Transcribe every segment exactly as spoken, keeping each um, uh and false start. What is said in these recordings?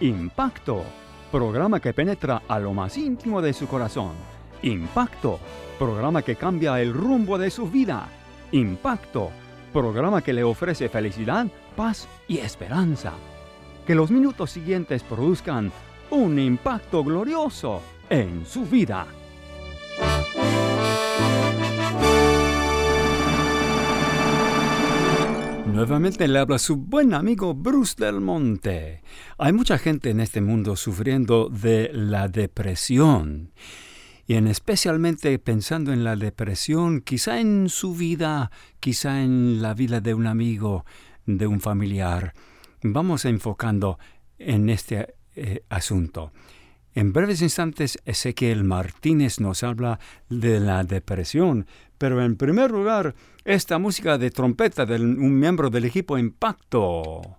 Impacto, programa que penetra a lo más íntimo de su corazón. Impacto, programa que cambia el rumbo de su vida. Impacto, programa que le ofrece felicidad, paz y esperanza. Que los minutos siguientes produzcan un impacto glorioso en su vida. Nuevamente le habla su buen amigo Bruce Del Monte. Hay mucha gente en este mundo sufriendo de la depresión. Y en especialmente pensando en la depresión, quizá en su vida, quizá en la vida de un amigo, de un familiar. Vamos enfocando en este eh, asunto. En breves instantes, Ezequiel Martínez nos habla de la depresión, pero en primer lugar, esta música de trompeta de un miembro del equipo Impacto.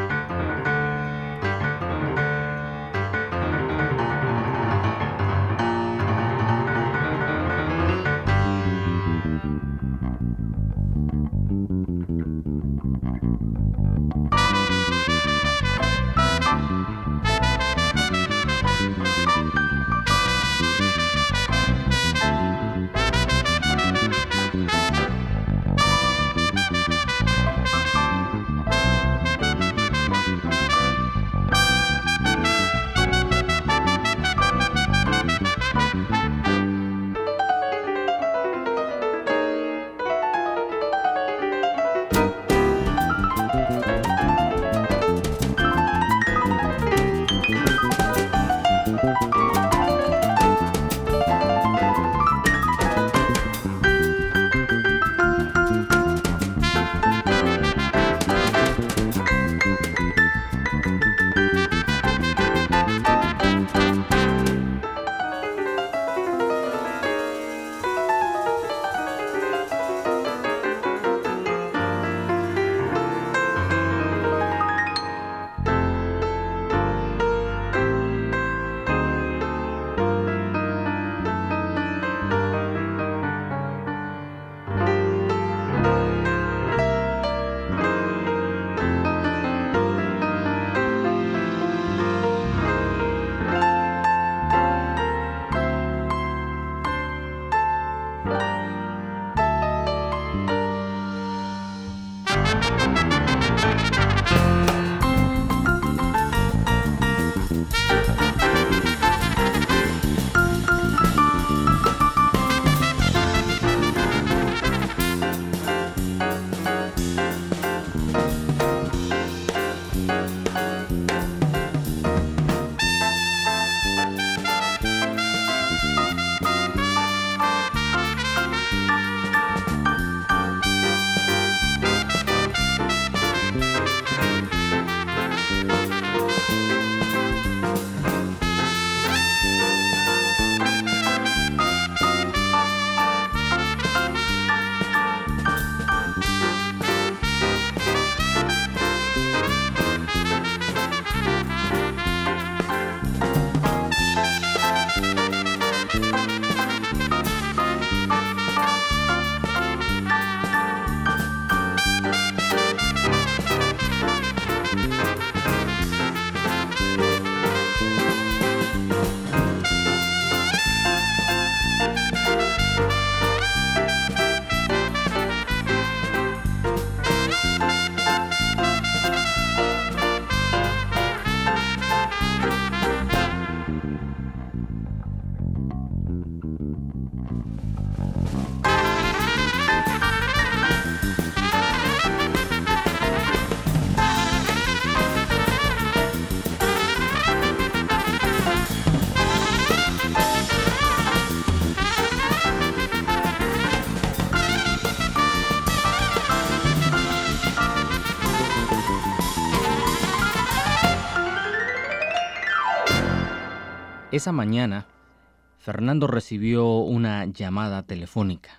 Esa mañana, Fernando recibió una llamada telefónica.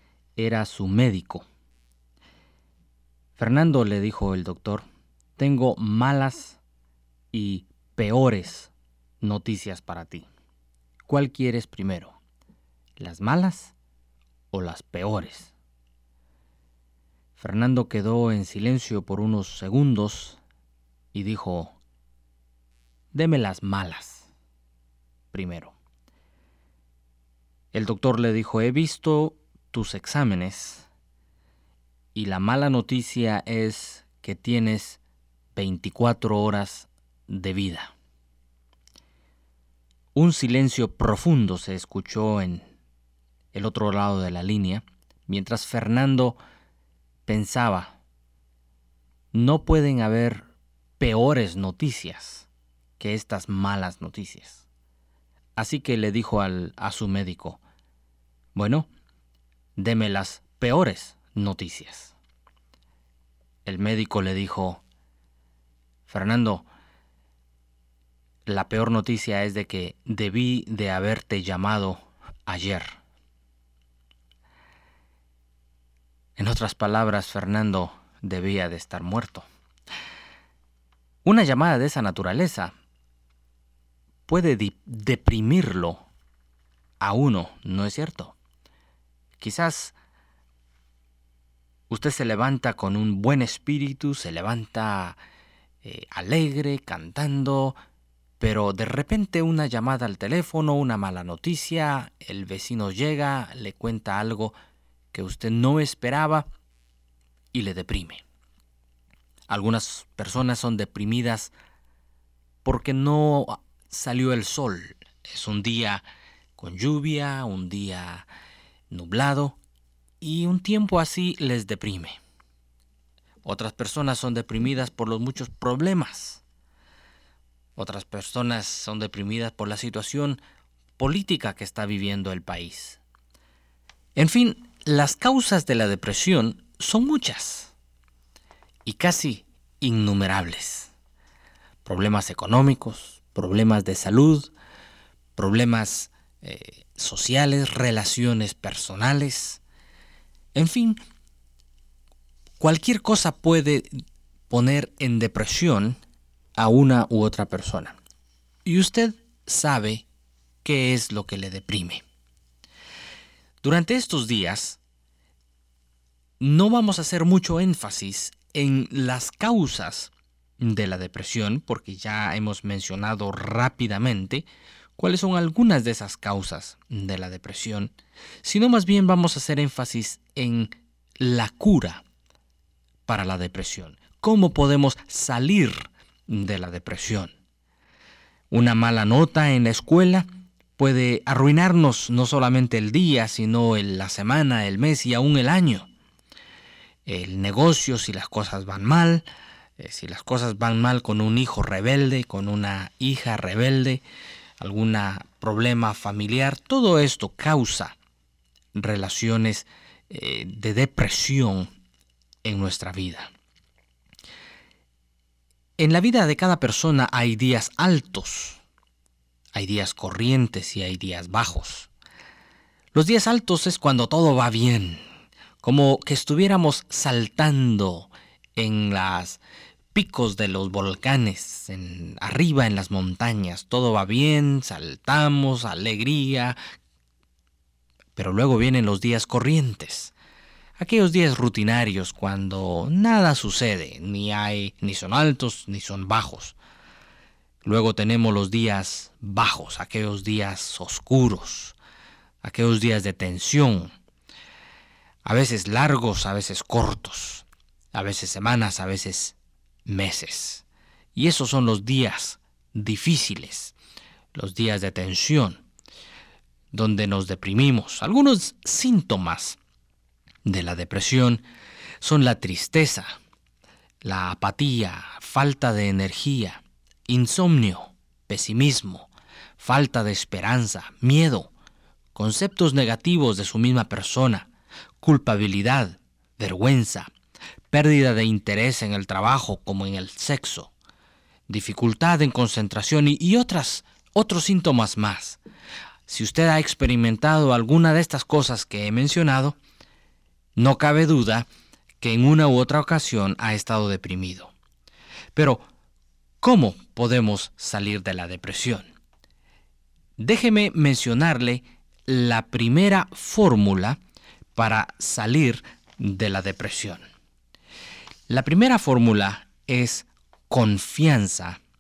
Era su médico. Fernando, le dijo el doctor, tengo malas y peores noticias para ti. ¿Cuál quieres primero? ¿Las malas o las peores? Fernando quedó en silencio por unos segundos y dijo, deme las malas primero. El doctor le dijo, he visto tus exámenes y la mala noticia es que tienes veinticuatro horas de vida. Un silencio profundo se escuchó en el otro lado de la línea, mientras Fernando pensaba, no pueden haber peores noticias que estas malas noticias. Así que le dijo al, a su médico, bueno, deme las peores noticias. El médico le dijo, Fernando, la peor noticia es de que debí de haberte llamado ayer. En otras palabras, Fernando debía de estar muerto. Una llamada de esa naturaleza puede di- deprimirlo a uno, ¿no es cierto? Quizás usted se levanta con un buen espíritu, se levanta eh, alegre, cantando, pero de repente una llamada al teléfono, una mala noticia, el vecino llega, le cuenta algo que usted no esperaba y le deprime. Algunas personas son deprimidas porque no salió el sol. Es un día con lluvia, un día nublado, y un tiempo así les deprime. Otras personas son deprimidas por los muchos problemas. Otras personas son deprimidas por la situación política que está viviendo el país. En fin, las causas de la depresión son muchas y casi innumerables. Problemas económicos, problemas de salud, problemas eh, sociales, relaciones personales. En fin, cualquier cosa puede poner en depresión a una u otra persona. Y usted sabe qué es lo que le deprime. Durante estos días, no vamos a hacer mucho énfasis en las causas de la depresión, porque ya hemos mencionado rápidamente cuáles son algunas de esas causas de la depresión, sino más bien vamos a hacer énfasis en la cura para la depresión. ¿Cómo podemos salir de la depresión? Una mala nota en la escuela puede arruinarnos no solamente el día, sino el, la semana, el mes y aún el año. El negocio, si las cosas van mal, eh, si las cosas van mal con un hijo rebelde, con una hija rebelde, algún problema familiar, todo esto causa relaciones eh, de depresión en nuestra vida. En la vida de cada persona hay días altos, hay días corrientes y hay días bajos. Los días altos es cuando todo va bien, como que estuviéramos saltando en los picos de los volcanes, en, arriba en las montañas. Todo va bien, saltamos, alegría. Pero luego vienen los días corrientes, aquellos días rutinarios cuando nada sucede, ni hay, ni son altos ni son bajos. Luego tenemos los días bajos, aquellos días oscuros, aquellos días de tensión, a veces largos, a veces cortos, a veces semanas, a veces meses. Y esos son los días difíciles, los días de tensión, donde nos deprimimos. Algunos síntomas de la depresión son la tristeza, la apatía, falta de energía, insomnio, pesimismo, falta de esperanza, miedo, conceptos negativos de su misma persona, culpabilidad, vergüenza, pérdida de interés en el trabajo como en el sexo, dificultad en concentración y, y otras, otros síntomas más. Si usted ha experimentado alguna de estas cosas que he mencionado, no cabe duda que en una u otra ocasión ha estado deprimido. Pero, ¿cómo podemos salir de la depresión? Déjeme mencionarle la primera fórmula para salir de la depresión. La primera fórmula es confianza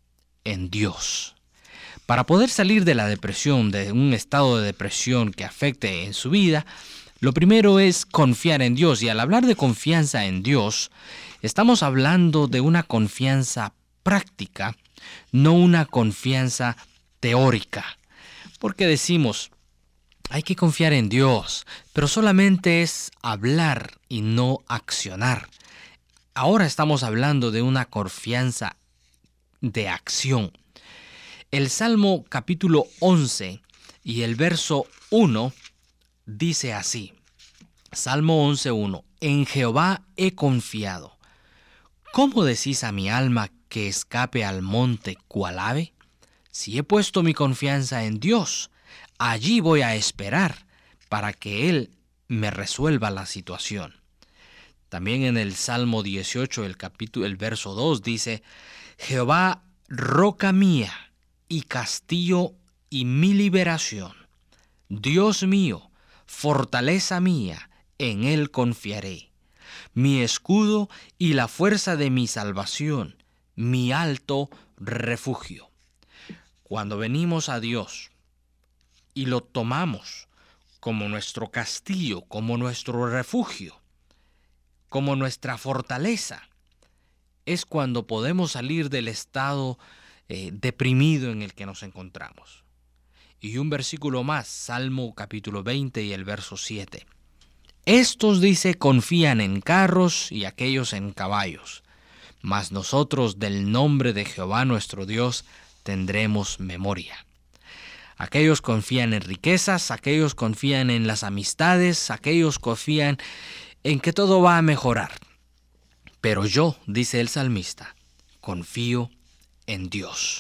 en Dios. Para poder salir de la depresión, de un estado de depresión que afecte en su vida, lo primero es confiar en Dios. Y al hablar de confianza en Dios, estamos hablando de una confianza práctica, no una confianza teórica. Porque decimos, hay que confiar en Dios, pero solamente es hablar y no accionar. Ahora estamos hablando de una confianza de acción. El Salmo capítulo once y el verso uno dice así. Salmo once, uno. En Jehová he confiado. ¿Cómo decís a mi alma que escape al monte cual ave? Si he puesto mi confianza en Dios, allí voy a esperar para que Él me resuelva la situación. También en el Salmo dieciocho, el capítulo, el verso dos dice, Jehová, roca mía y castillo y mi liberación. Dios mío, fortaleza mía, en Él confiaré. Mi escudo y la fuerza de mi salvación, mi alto refugio. Cuando venimos a Dios y lo tomamos como nuestro castillo, como nuestro refugio, como nuestra fortaleza, es cuando podemos salir del estado eh, deprimido en el que nos encontramos. Y un versículo más, Salmo capítulo veinte y el verso siete. Estos, dice, confían en carros y aquellos en caballos, mas nosotros del nombre de Jehová nuestro Dios tendremos memoria. Aquellos confían en riquezas, aquellos confían en las amistades, aquellos confían en que todo va a mejorar. Pero yo, dice el salmista, confío en Dios.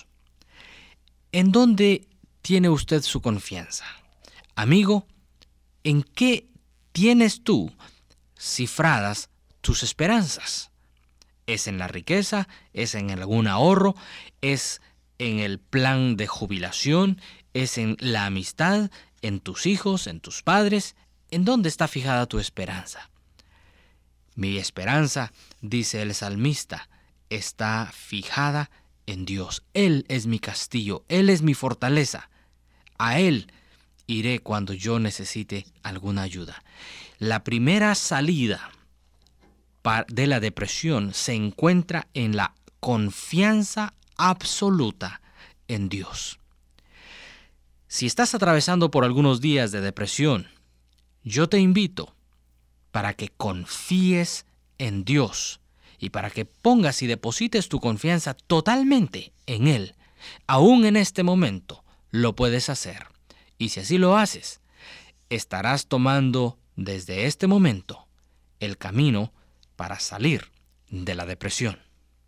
¿En dónde tiene usted su confianza? Amigo, ¿en qué tienes tú cifradas tus esperanzas? ¿Es en la riqueza? ¿Es en algún ahorro? ¿Es en el plan de jubilación? ¿Es en la amistad? ¿En tus hijos? ¿En tus padres? ¿En dónde está fijada tu esperanza? Mi esperanza, dice el salmista, está fijada en Dios. Él es mi castillo, Él es mi fortaleza. A Él iré cuando yo necesite alguna ayuda. La primera salida de la depresión se encuentra en la confianza absoluta en Dios. Si estás atravesando por algunos días de depresión, yo te invito para que confíes en Dios y para que pongas y deposites tu confianza totalmente en Él. Aún en este momento lo puedes hacer. Y si así lo haces, estarás tomando desde este momento el camino para salir de la depresión.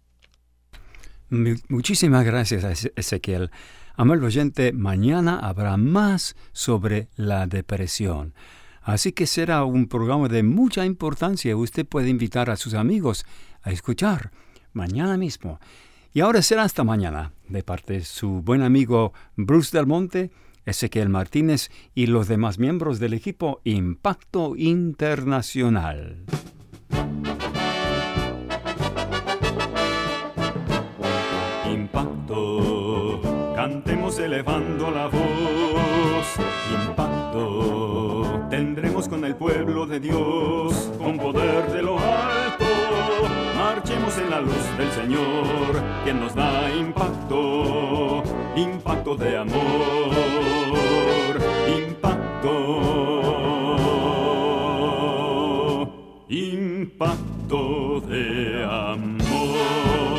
Muchísimas gracias, Ezequiel. Amable oyente, mañana habrá más sobre la depresión. Así que será un programa de mucha importancia. Usted puede invitar a sus amigos a escuchar mañana mismo. Y ahora será hasta mañana, de parte de su buen amigo Bruce Del Monte, Ezequiel Martínez y los demás miembros del equipo Impacto Internacional. Impacto, cantemos elevando la voz. Impacto, tendremos con el pueblo de Dios, con poder de lo alto. Marchemos en la luz del Señor, quien nos da impacto, impacto de amor, impacto, impacto de amor.